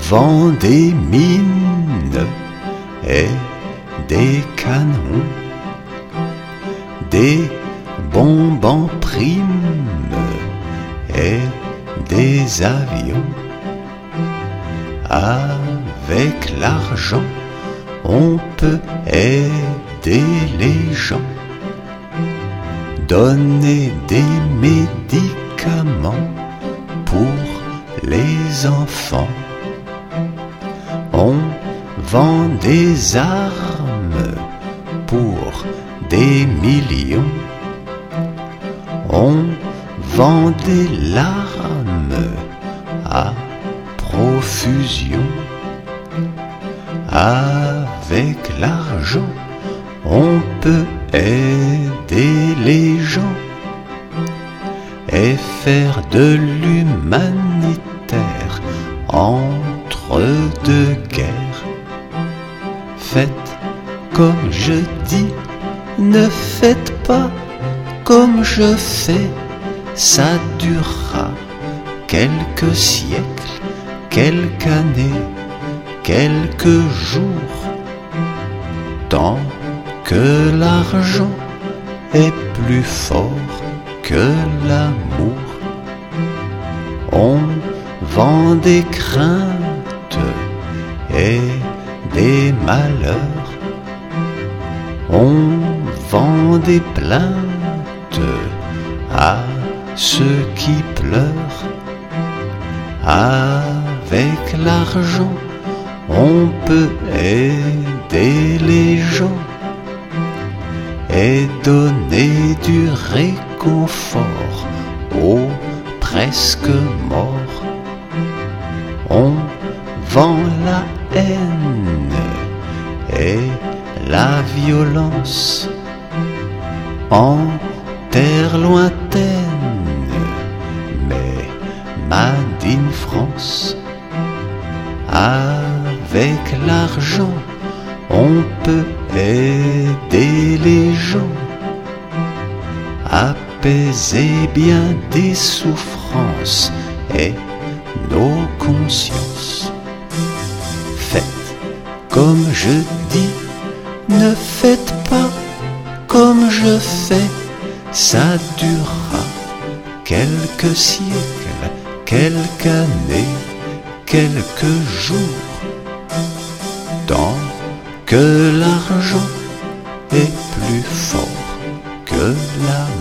vend des mines et des canons, des bombes en prime et des avions. Avec l'argent, on peut aider les gens, donner des médicaments pour les enfants. On vend des armes pour des millions. On vend des larmes à profusion. Avec l'argent, on peut aider les gens et faire de l'humanitaire entre deux guerres. Faites comme je dis, ne faites pas comme je fais. Ça durera quelques siècles, quelques années, quelques jours, tant que l'argent est plus fort que l'amour. On vend des craintes et des malheurs. On vend des plaintes à ceux qui pleurent. Avec l'argent, on peut aider les gens et donner du réconfort aux presque morts. On vend la haine et la violence en terre lointaine, mais made in France. Avec l'argent, on peut aider les gens, apaiser bien des souffrances et nos consciences. Faites comme je dis, ne faites pas comme je fais. Ça durera quelques siècles, quelques années, quelques jours, tant que l'argent est plus fort que l'amour.